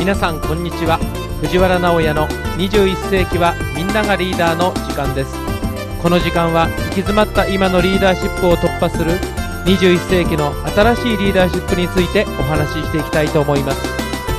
皆さんこんにちは。藤原直哉の21世紀はみんながリーダーの時間です。この時間は行き詰まった今のリーダーシップを突破する21世紀の新しいリーダーシップについてお話ししていきたいと思います。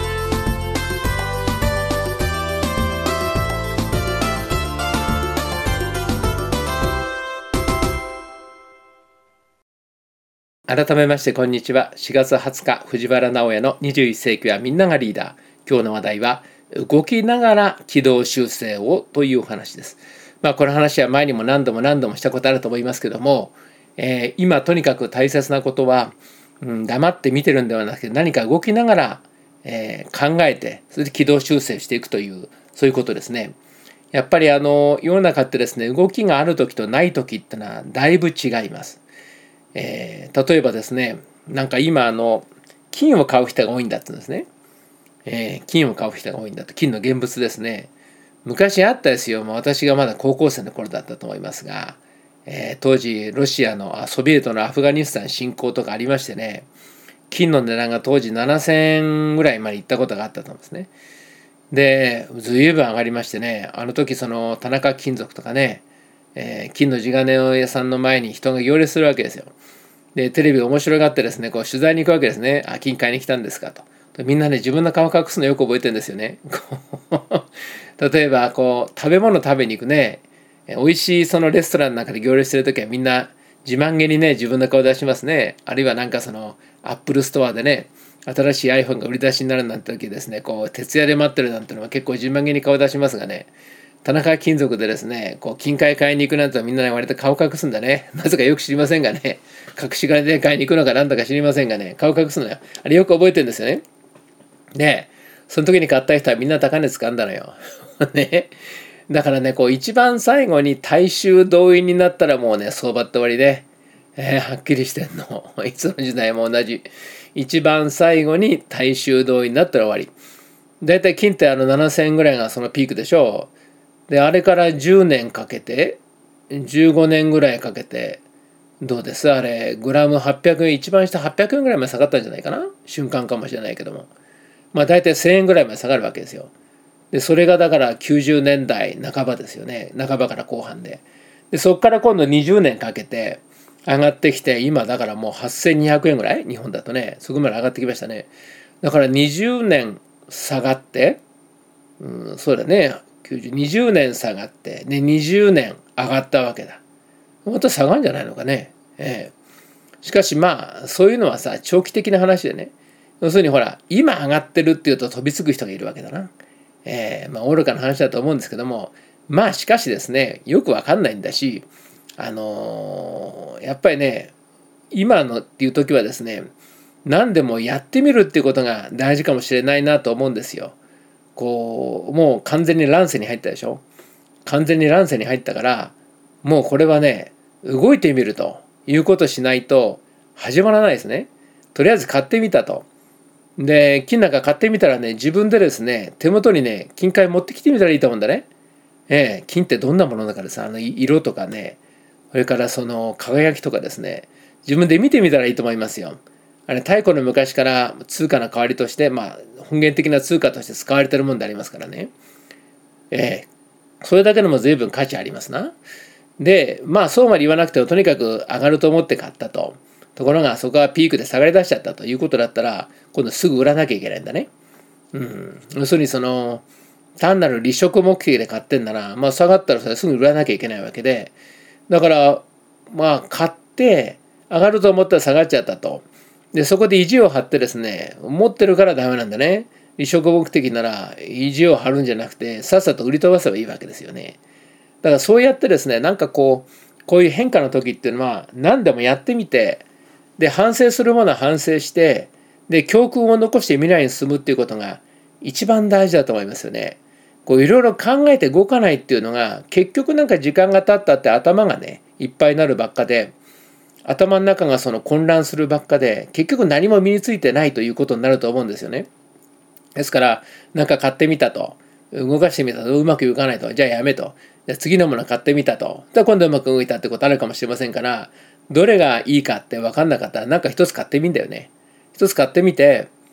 改めましてこんにちは。4月20日藤原直哉の21世紀はみんながリーダー。今日の話題は動きながら軌道修正をというお話です。この話は前にも何度もしたことあると思いますけども、今とにかく大切なことは、黙って見てるんではなくて何か動きながら、考えてそれで軌道修正していくというそういうことですね。やっぱり世の中ってですね、動きがある時とない時ってのはだいぶ違います。例えばですね、なんか今金を買う人が多いんだって言うんですね。金を買う人が多いんだと。金の現物ですね。昔あったですよ。私がまだ高校生の頃だったと思いますが、当時ロシアのソビエトのアフガニスタン侵攻とかありましてね、金の値段が当時7000円ぐらいまで行ったことがあったと思うんですね。で、ずいぶん上がりましてね、あの時その田中金属とかね、金の地金屋さんの前に人が行列するわけですよ。でテレビ面白がってですね、こう取材に行くわけですね。金買いに来たんですかと。みんなね、自分の顔隠すのよく覚えてるんですよね。例えば食べ物食べに行くね、美味しいそのレストランの中で行列してる時はみんな自慢げにね自分の顔出しますね。あるいはなんかそのアップルストアでね、新しい iPhone が売り出しになるなんて時ですね、徹夜で待ってるなんてのは結構自慢げに顔出しますがね、田中金属でですね、金塊買いに行くなんてみんなね割と顔隠すんだね。なぜかよく知りませんがね、隠し金で買いに行くのかなんだか知りませんがね、顔隠すのよ。あれよく覚えてるんですよね。でその時に買った人はみんな高値掴んだのよ。ね。だからね、一番最後に大衆動員になったらもうね、相場って終わりで、はっきりしてんの。いつの時代も同じ。一番最後に大衆動員になったら終わり。だいたい金って7000円ぐらいがそのピークでしょう。で、あれから10年かけて、15年ぐらいかけて、どうですあれ、グラム800円、一番下800円ぐらいまで下がったんじゃないかな。瞬間かもしれないけども。だいたい1000円ぐらいまで下がるわけですよ。で、それがだから90年代半ばですよね。半ばから後半で。で、そこから今度20年かけて上がってきて、今だからもう8200円ぐらい、日本だとね、そこまで上がってきましたね。だから20年下がって、そうだね、20年下がって、で、20年上がったわけだ。また下がるんじゃないのかね。しかしそういうのはさ、長期的な話でね。要するにほら、今上がってるっていうと飛びつく人がいるわけだな。愚かな話だと思うんですけども、しかしですね、よくわかんないんだし、やっぱりね、今のっていう時はですね、何でもやってみるっていうことが大事かもしれないなと思うんですよ。もう完全に乱世に入ったでしょ。完全に乱世に入ったから、もうこれはね、動いてみるということしないと始まらないですね。とりあえず買ってみたと。で、金なんか買ってみたらね、自分でですね、手元にね、金塊持ってきてみたらいいと思うんだね。金ってどんなものだからさ、色とかね、それからその輝きとかですね、自分で見てみたらいいと思いますよ。太古の昔から通貨の代わりとして、本源的な通貨として使われているものでありますからね。それだけでも随分価値ありますな。で、そうまで言わなくてもとにかく上がると思って買ったと。ところがそこはピークで下がり出しちゃったということだったら、今度すぐ売らなきゃいけないんだね。要するに単なる利息目的で買ってんなら、下がったらそれすぐ売らなきゃいけないわけで、だから買って上がると思ったら下がっちゃったと。で、そこで意地を張ってですね、持ってるからダメなんだね。利息目的なら意地を張るんじゃなくて、さっさと売り飛ばせばいいわけですよね。だからそうやってですね、なんかこういう変化の時っていうのは何でもやってみて、で反省するものは反省して、で教訓を残して未来に進むっていうことが一番大事だと思いますよね。いろいろ考えて動かないっていうのが結局なんか時間が経ったって頭がねいっぱいになるばっかで、頭の中が混乱するばっかで結局何も身についてないということになると思うんですよね。ですからなんか買ってみたと、動かしてみたとうまくいかないと、じゃあやめと、じゃあ次のもの買ってみたと、今度うまく動いたってことあるかもしれませんから、どれがいいかって分かんなかったらなんか一つ買ってみんだよね。一つ買ってみて、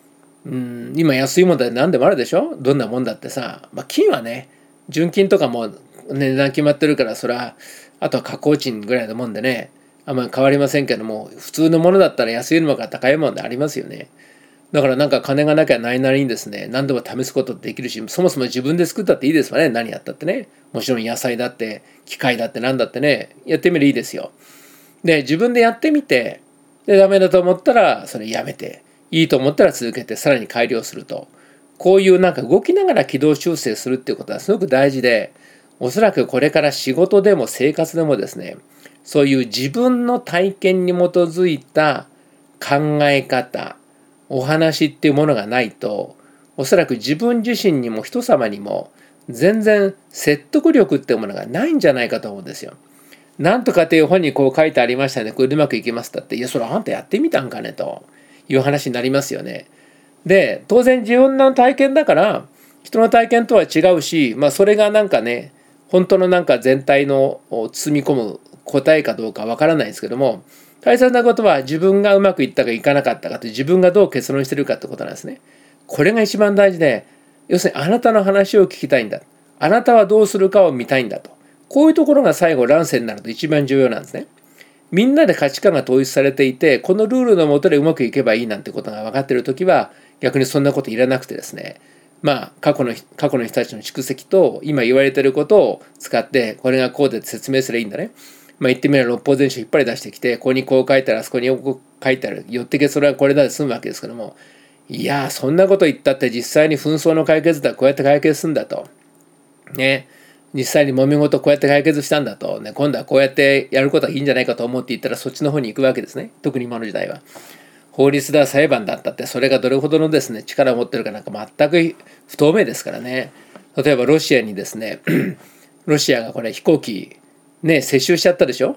今安いもので何でもあるでしょ。どんなもんだってさ、金はね、純金とかも値段決まってるから、それはあとは加工賃ぐらいのもんでね、あんまり変わりませんけども、普通のものだったら安いものか高いものでありますよね。だからなんか金がなきゃないなりにですね、何でも試すことできるし、そもそも自分で作ったっていいですわね。何やったってね。もちろん野菜だって機械だって何だってね、やってみればいいですよ。で、自分でやってみて、でダメだと思ったらそれやめて、いいと思ったら続けてさらに改良すると、こういうなんか動きながら軌道修正するっていうことはすごく大事で、おそらくこれから仕事でも生活でもですね、そういう自分の体験に基づいた考え方、お話っていうものがないと、おそらく自分自身にも人様にも全然説得力っていうものがないんじゃないかと思うんですよ。なんとかっていう本にこう書いてありましたね。これでうまくいきますだって。いや、それあんたやってみたんかねという話になりますよね。で、当然自分の体験だから、人の体験とは違うし、それがなんかね、本当のなんか全体の包み込む答えかどうかわからないですけども、大切なことは自分がうまくいったかいかなかったかと、自分がどう結論してるかってことなんですね。これが一番大事で、要するにあなたの話を聞きたいんだ。あなたはどうするかを見たいんだと。こういうところが最後乱世になると一番重要なんですね。みんなで価値観が統一されていて、このルールの下でうまくいけばいいなんてことが分かっているときは、逆にそんなこといらなくてですね、過去の人たちの蓄積と今言われていることを使って、これがこうで説明すればいいんだね。言ってみれば六法全書引っ張り出してきて、ここにこう書いてある、あそこにこう書いてある、よってけそれはこれだで済むわけですけども、いやそんなこと言ったって実際に紛争の解決だ、こうやって解決するんだと。ね。実際に揉め事こうやって解決したんだと、ね、今度はこうやってやることはいいんじゃないかと思っていったらそっちの方に行くわけですね。特に今の時代は。法律だ裁判だったってそれがどれほどのですね力を持ってるかなんか全く不透明ですからね。例えばロシアにですねロシアがこれ飛行機ね接収しちゃったでしょ。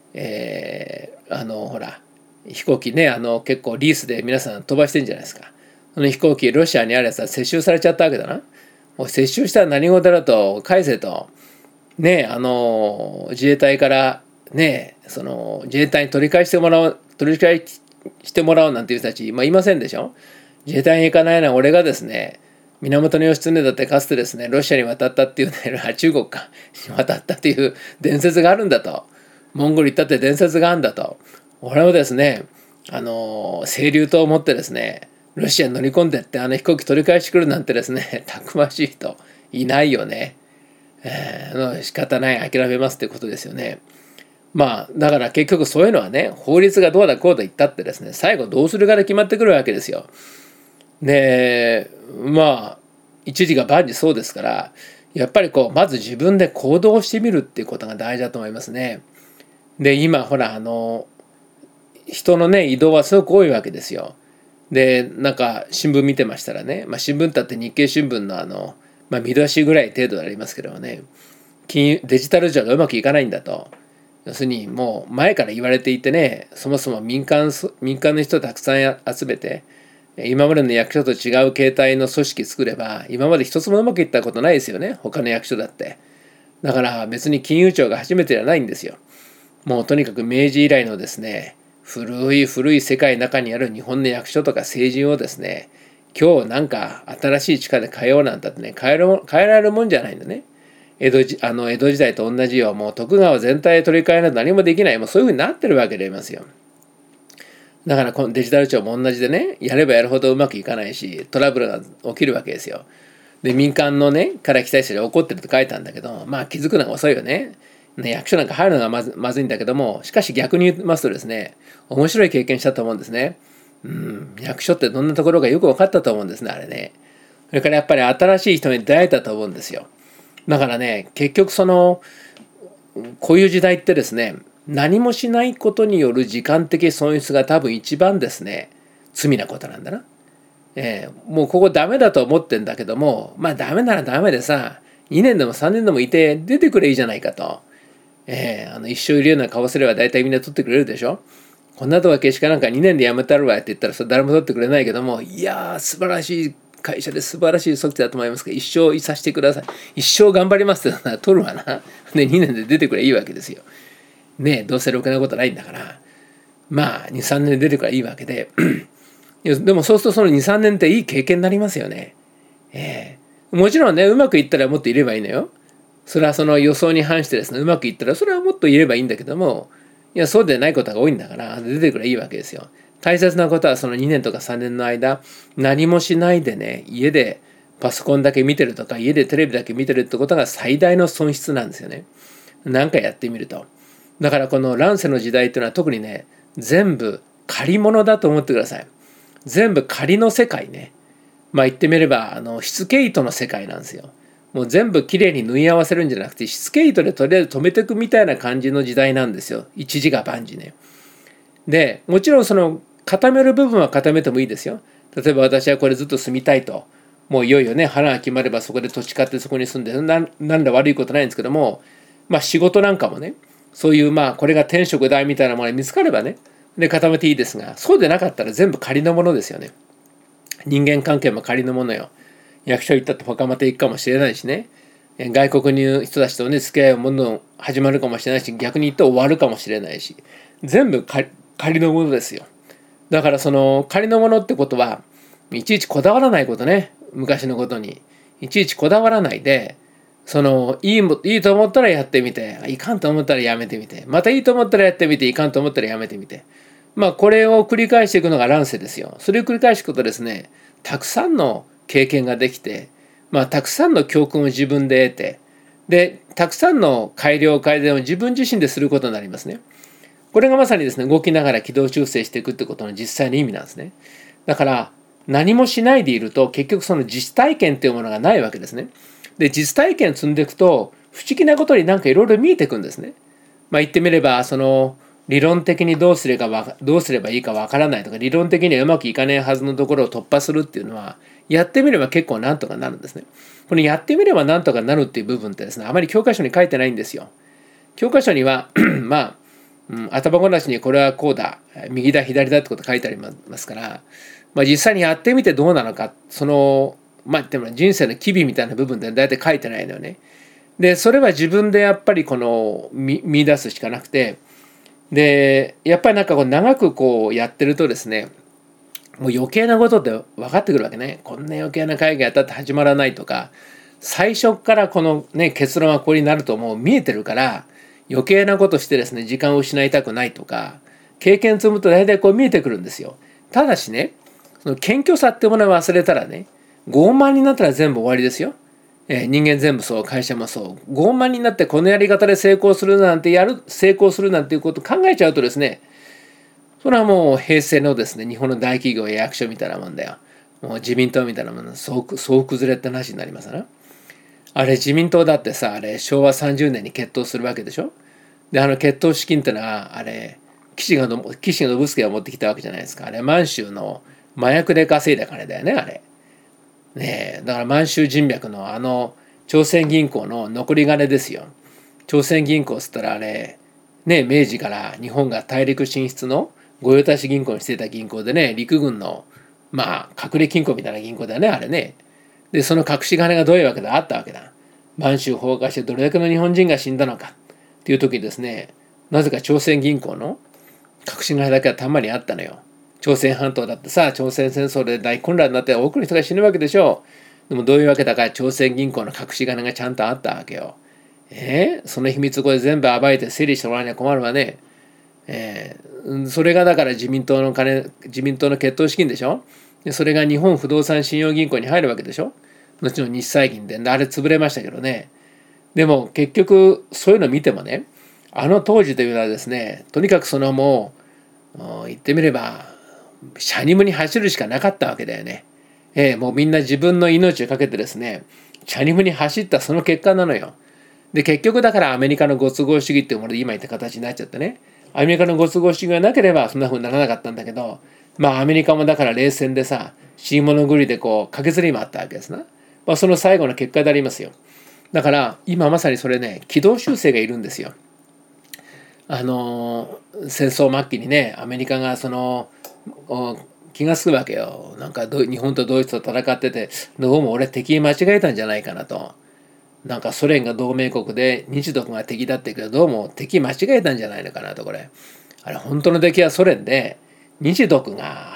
ほら飛行機ね結構リースで皆さん飛ばしてるんじゃないですか。その飛行機ロシアにあるやつは接収されちゃったわけだな。もう接収したら何事だと返せとね自衛隊からねその自衛隊に取り返してもらおうなんていう人たち、いませんでしょ。自衛隊に行かないのは俺がですね源義経だってかつてですねロシアに渡ったっていうね中国かに渡ったっていう伝説があるんだと、モンゴル行ったって伝説があるんだと、俺もですね清流島を持ってですねロシアに乗り込んでって飛行機取り返してくるなんてですねたくましい人いないよね。仕方ない諦めますってことですよね。だから結局そういうのはね法律がどうだこうだ言ったってですね最後どうするかで決まってくるわけですよ。で一時が万事そうですからやっぱりまず自分で行動してみるっていうことが大事だと思いますね。で今ほら人のね移動はすごく多いわけですよ。でなんか新聞見てましたらね、新聞だって日経新聞の見出しぐらい程度でありますけどもね、デジタル上がうまくいかないんだと。要するにもう前から言われていてね、そもそも民間の人をたくさん集めて今までの役所と違う形態の組織作れば今まで一つもうまくいったことないですよね、他の役所だって。だから別に金融庁が初めてじゃないんですよ。もうとにかく明治以来のですね古い世界の中にある日本の役所とか政治をですね今日なんか新しい力で変えようなんてね変えられるもんじゃないんだね。江戸時代と同じようもう徳川全体取り替えなど何もできない、もうそういうふうになってるわけでありますよ。だからこのデジタル庁も同じでねやればやるほどうまくいかないしトラブルが起きるわけですよ。で民間のねから期待者が怒ってると書いたんだけど気づくのが遅いよね。役所なんか入るのがまずいんだけども、しかし逆に言いますとですね面白い経験したと思うんですね。役所ってどんなところがよく分かったと思うんですねあれね。それからやっぱり新しい人に出会えたと思うんですよ。だからね結局こういう時代ってですね何もしないことによる時間的損失が多分一番ですね罪なことなんだな。もうここダメだと思ってんだけどもダメならダメでさ2年でも3年でもいて出てくれいいじゃないかと。一生いるような顔すれば大体みんな取ってくれるでしょ。こんなとこけしかなんか2年で辞めたるわって言ったらそれ誰も取ってくれないけども、いやー素晴らしい会社で素晴らしい組織だと思いますから一生いさせてください、一生頑張りますってな取るわな。で2年で出てくれいいわけですよ。どうせろくなことないんだから2、3年で出てくれいいわけででもそうするとその2、3年っていい経験になりますよね。もちろんね、うまくいったらもっといればいいのよ。それはその予想に反してですね、うまくいったらそれはもっといればいいんだけども、いや、そうでないことが多いんだから、出てくればいいわけですよ。大切なことはその2年とか3年の間、何もしないでね、家でパソコンだけ見てるとか、家でテレビだけ見てるってことが最大の損失なんですよね。何かやってみると。だからこの乱世の時代っていうのは特にね、全部借り物だと思ってください。全部仮の世界ね。言ってみればしつけ糸の世界なんですよ。もう全部きれいに縫い合わせるんじゃなくて、しつけ糸でとりあえず止めていくみたいな感じの時代なんですよ。一時が万事ね。でもちろんその固める部分は固めてもいいですよ。例えば私はこれずっと住みたいと、もういよいよね、花が決まればそこで土地買ってそこに住んでなんだ悪いことないんですけども、仕事なんかもね、そういうこれが天職だみたいなものが見つかればね、で固めていいですが、そうでなかったら全部仮のものですよね。人間関係も仮のものよ。役所行ったって他また行くかもしれないしね、外国の人たちとね付き合いもどんどん始まるかもしれないし、逆に言って終わるかもしれないし、全部仮のものですよ。だからその仮のものってことはいちいちこだわらないことね。昔のことにいちいちこだわらないで、そのいいと思ったらやってみて、いかんと思ったらやめてみて、またいいと思ったらやってみて、いかんと思ったらやめてみて、これを繰り返していくのが乱世ですよ。それを繰り返していくことですね、たくさんの経験ができて、たくさんの教訓を自分で得て、でたくさんの改良改善を自分自身ですることになりますね。これがまさにですね、動きながら軌道修正していくってことの実際の意味なんですね。だから何もしないでいると結局その実体験というものがないわけですね。で実体験積んでいくと不思議なことになんかいろいろ見えてくんですね。言ってみればその理論的にどうすればいいかわからないとか、理論的にはうまくいかないはずのところを突破するっていうのはやってみれば結構なんとかなるんですね。このやってみればなんとかなるっていう部分ってですね、あまり教科書に書いてないんですよ。教科書には頭ごなしにこれはこうだ、右だ左だってこと書いてありますから、実際にやってみてどうなのか、そのでも人生の機微みたいな部分で大体書いてないのよね。でそれは自分でやっぱりこの見出すしかなくて、でやっぱりなんか長くやってるとですね、もう余計なことって分かってくるわけね。こんな余計な会議やったって始まらないとか、最初からこのね結論はこれになるともう見えてるから、余計なことしてですね時間を失いたくないとか、経験積むと大体見えてくるんですよ。ただしね、その謙虚さってものを忘れたらね、傲慢になったら全部終わりですよ。人間全部そう、会社もそう。傲慢になってこのやり方で成功するなんていうことを考えちゃうとですね、それはもう平成のですね日本の大企業や役所みたいなもんだよ。もう自民党みたいなもの、そう崩れって話になりますな。あれ自民党だってさ、あれ昭和30年に結党するわけでしょ。で結党資金ってのはあれ岸信介が持ってきたわけじゃないですか。あれ満州の麻薬で稼いだ金だよね、あれ。ねえ、だから満州人脈の朝鮮銀行の残り金ですよ。朝鮮銀行っつったらあれね、明治から日本が大陸進出の御用達銀行にしていた銀行でね、陸軍の隠れ金庫みたいな銀行だよね、あれね。でその隠し金がどういうわけであったわけだ。満州崩壊してどれだけの日本人が死んだのかっていう時にですね、なぜか朝鮮銀行の隠し金だけはたんまりあったのよ。朝鮮半島だってさ、朝鮮戦争で大混乱になって多くの人が死ぬわけでしょう。でもどういうわけだか朝鮮銀行の隠し金がちゃんとあったわけよ。その秘密をこれ全部暴いて整理してもらわなきゃ困るわね。それがだから自民党の決闘資金でしょ。でそれが日本不動産信用銀行に入るわけでしょ。後の日債銀であれ潰れましたけどね。でも結局そういうの見てもね、当時というのはですね、とにかくもう言ってみればシャニムに走るしかなかったわけだよね。もうみんな自分の命をかけてですね、シャニムに走ったその結果なのよ。で結局だからアメリカのご都合主義っていうもので今言った形になっちゃってね、アメリカのご都合主義がなければそんな風にならなかったんだけど、アメリカもだから冷戦でさ、死に物狂いで駆けずり回ったわけですな。その最後の結果でありますよ。だから今まさにそれね、軌道修正がいるんですよ。戦争末期にね、アメリカが気がつくわけよ。なんか日本とドイツと戦ってて、どうも俺敵に間違えたんじゃないかなと。なんかソ連が同盟国で日独が敵だって言うけど、どうも敵間違えたんじゃないのかなと。これあれ本当の敵はソ連で、日独があ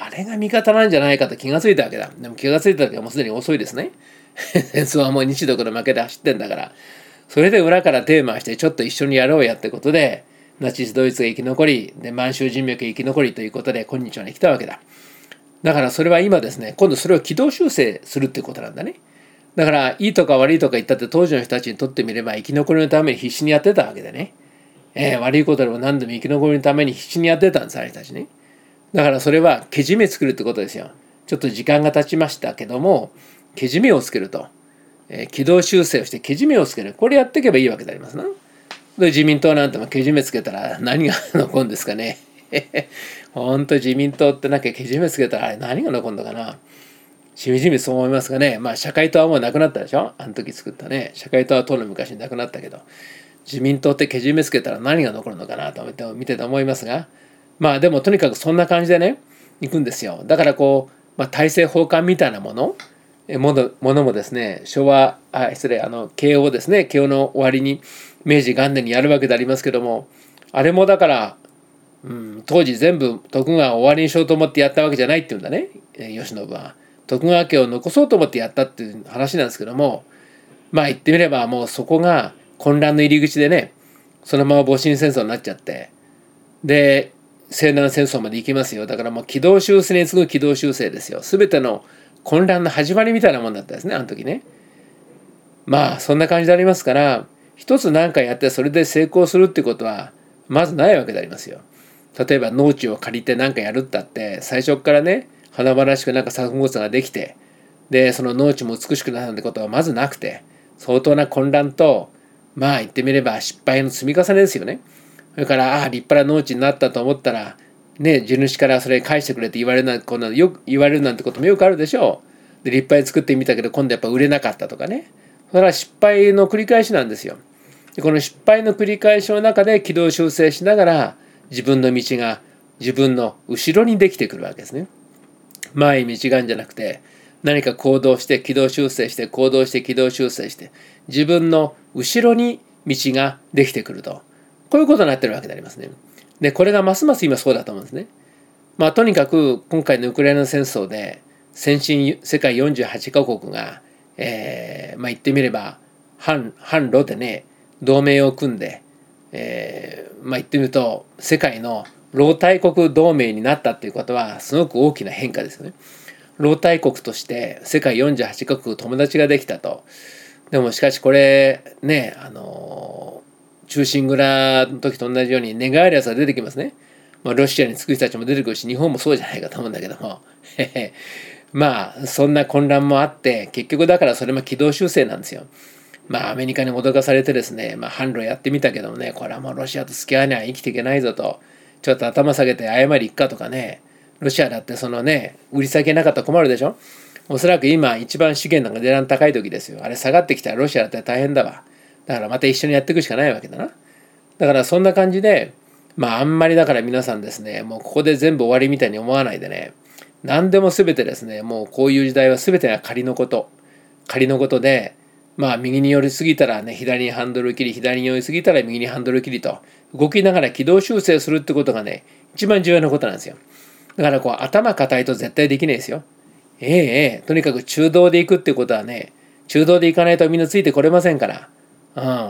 あれが味方なんじゃないかと気がついたわけだ。でも気がついた時はもうすでに遅いですね。戦争はもう日独の負けで走ってんだから。それで裏から手を回してちょっと一緒にやろうやってことで、ナチスドイツが生き残り、で満州人脈が生き残りということで今日まで来たわけだ。だからそれは今ですね、今度それを軌道修正するってことなんだね。だからいいとか悪いとか言ったって当時の人たちにとってみれば生き残りのために必死にやってたわけでね。悪いことでも何でも生き残りのために必死にやってたんです、あれたちね。だからそれはけじめ作るってことですよ。ちょっと時間が経ちましたけども、けじめをつけると。軌道修正をしてけじめをつける。これやっていけばいいわけでありますな。で自民党なんてもけじめつけたら何が残るんですかね。ほんと自民党ってけじめつけたらあれ何が残るのかな。しみじみそう思いますがね。社会党はもうなくなったでしょ。あの時作ったね。社会党はとの昔になくなったけど、自民党ってけじめつけたら何が残るのかなと思って見てて思いますが、でもとにかくそんな感じでね行くんですよ。だから大政奉還みたいなものもですね、慶応ですね、慶応の終わりに明治元年にやるわけでありますけども、あれもだから、当時全部徳川を終わりにしようと思ってやったわけじゃないっていうんだね、慶喜は。徳川家を残そうと思ってやったっていう話なんですけども、言ってみればもうそこが混乱の入り口でね、そのまま戊辰戦争になっちゃって、で西南戦争まで行きますよ。だからもう軌道修正に次ぐ軌道修正ですよ。全ての混乱の始まりみたいなもんだったですね、あの時ね。そんな感じでありますから、一つ何かやってそれで成功するっていうことはまずないわけでありますよ。例えば農地を借りて何かやるったって最初からね、華々しく作物ができて、でその農地も美しくなるなんてことはまずなくて、相当な混乱と言ってみれば失敗の積み重ねですよね。それから立派な農地になったと思ったらね、地主からそれ返してくれって言われるよく言われるなんてこともよくあるでしょう。で立派に作ってみたけど今度やっぱ売れなかったとかね。それは失敗の繰り返しなんですよ。でこの失敗の繰り返しの中で軌道修正しながら自分の道が自分の後ろにできてくるわけですね。前に道があるんじゃなくて、何か行動して軌道修正して行動して軌道修正して自分の後ろに道ができてくると、こういうことになってるわけでありますね。でこれがますます今そうだと思うんですね。とにかく今回のウクライナ戦争で先進世界48カ国が、言ってみれば反ロでね同盟を組んで、言ってみると世界の老大国同盟になったっていうことはすごく大きな変化ですよね。老大国として世界48カ国友達ができたと。でもしかしこれね、忠臣蔵の時と同じように寝返るやつが出てきますね。ロシアにつく人たちも出てくるし、日本もそうじゃないかと思うんだけどもそんな混乱もあって結局だからそれも軌道修正なんですよ。アメリカに脅かされてですね、販路やってみたけどもね、これはもうロシアと付き合わない生きていけないぞと、ちょっと頭下げて謝り行くかとかね、ロシアだってそのね売り先なかったら困るでしょ。おそらく今一番資源なんか値段高い時ですよ。あれ下がってきたらロシアだったら大変だわ。だからまた一緒にやっていくしかないわけだな。だからそんな感じであんまりだから皆さんですね、もうここで全部終わりみたいに思わないでね、何でも全てですね、もうこういう時代は全てが仮のことで、右に寄りすぎたらね左にハンドル切り、左に寄りすぎたら右にハンドル切りと動きながら軌道修正するってことがね一番重要なことなんですよ。だから頭固いと絶対できないですよ。とにかく中道でいくってことはね、中道でいかないとみんなついてこれませんから、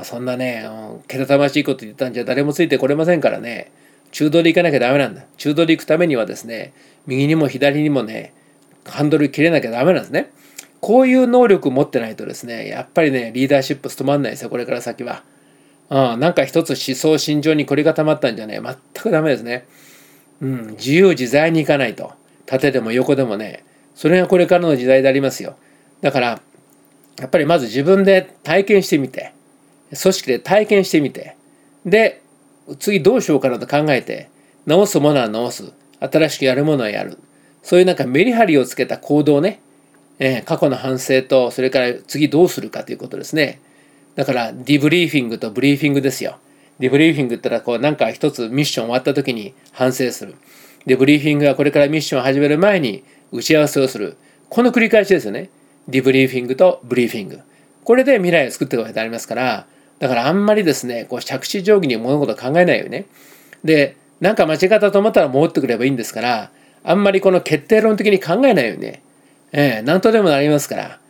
そんなね、けたたましいこと言ったんじゃ誰もついてこれませんからね、中道でいかなきゃダメなんだ。中道でいくためにはですね、右にも左にもねハンドル切れなきゃダメなんですね。こういう能力を持ってないとですね、やっぱりねリーダーシップ務まんないですよ、これから先は。なんか一つ思想心情に凝り固まったんじゃね全くダメですね。自由自在にいかないと、縦でも横でもね、それがこれからの時代でありますよ。だからやっぱりまず自分で体験してみて、組織で体験してみて、で次どうしようかなと考えて、直すものは直す、新しくやるものはやる、そういうメリハリをつけた行動ね、過去の反省とそれから次どうするかということですね。だからディブリーフィングとブリーフィングですよ。ディブリーフィングってのは何か一つミッション終わった時に反省する。でブリーフィングはこれからミッションを始める前に打ち合わせをする。この繰り返しですよね。ディブリーフィングとブリーフィング。これで未来を作っていくわけでありますから、だからあんまりですね着地定規に物事を考えないようにね。で間違ったと思ったら戻ってくればいいんですから、 あんまりこの決定論的に考えないよね。何とでもなりますから、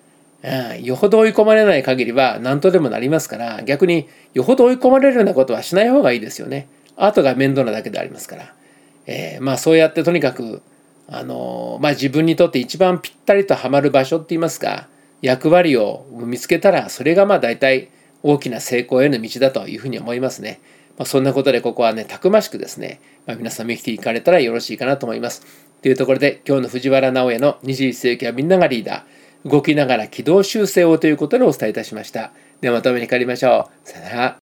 よほど追い込まれない限りは何とでもなりますから、逆によほど追い込まれるようなことはしない方がいいですよね。後が面倒なだけでありますから。そうやってとにかく自分にとって一番ぴったりとはまる場所って言いますか、役割を見つけたら、それが大体大きな成功への道だというふうに思いますね。そんなことでここはね、たくましくですね、皆さんも生きていかれたらよろしいかなと思います。というところで、今日の藤原直哉の21世紀はみんながリーダー、動きながら軌道修正をということでお伝えいたしました。ではまたお目にかかりましょう。さよなら。